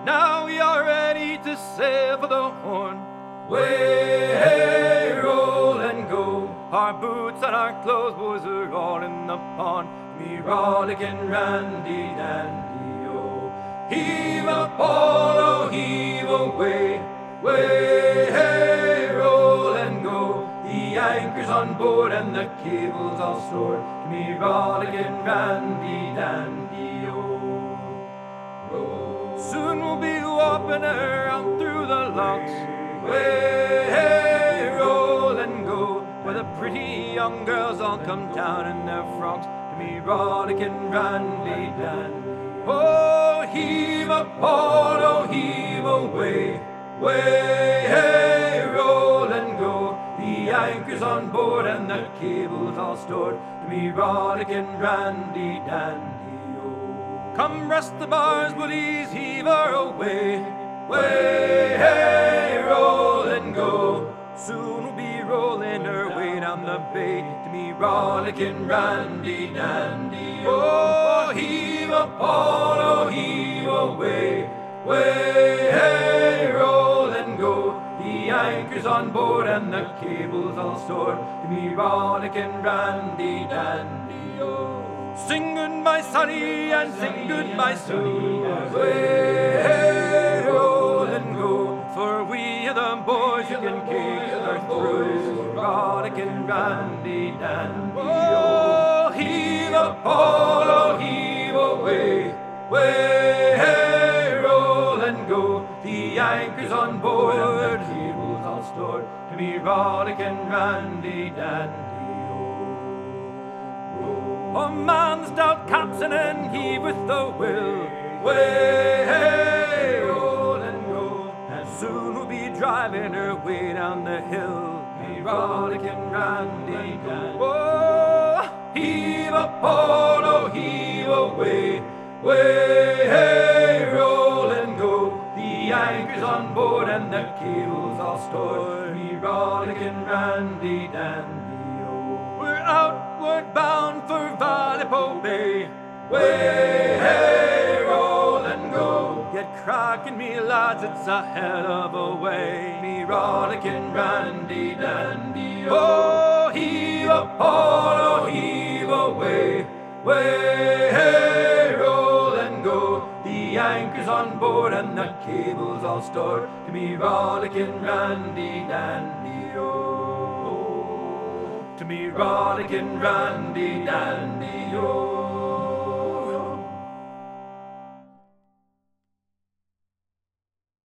Now we are ready to sail for the Horn. Way, hey, roll and go. Our boots and our clothes, boys, are all in the pond. Me rollicking randy dandy, oh. Heave a ball, oh, heave away. Way, hey, roll and go. The anchor's on board and the cable's all stored. Me rollicking randy dandy, oh. Roll. Soon we'll be whopping around through the locks. Way, hey, roll and go. Where the pretty young girls all come down in their frocks. Me rollicking randy dandy. Oh, Heave a ball, oh, heave away. Way, hey, roll and go. The anchor's on board and the cable's all stored. Me rollicking randy dandy, oh. come rest the bars, bullies, heave her away. Way, hey, roll and go. Soon we'll be rolling her way down the bay to me Rollicking randy dandy, oh, heave a ball, oh, heave away. Way, hey, roll and go. The anchor's on board and the cable's all stored. Me rollicking randy dandy, oh. Sing goodbye, Sonny, and sing goodbye, Sue. Way, hey, roll and go. For we are the boys who can kick her through. Rollicking randy dandy, Oh, heave a ball, oh, heave away. Way, hey, roll and go. The anchor's on board and the cable's all stored. To me rollicking randy dandy, oh, man the stout captain and heave with the will. way, hey, roll and go. And soon we'll be driving her way down the hill. Me rollicking randy dandy. Oh, Heave a ball, oh, heave away. Way, hey, roll and go. The anchor's on board and the cable's all stored. Me rollicking randy dandy, oh. we're outward bound for Vallepo Bay. Way, hey, roll and go. Get cracking me, lads, it's a hell of a way. Me rollicking randy dandy, oh. Heave a ball, oh, heave away. Way, hey, roll and go. The anchor's on board and the cable's all stored. To me rollicking randy dandy, oh. To me rollicking randy dandy, oh.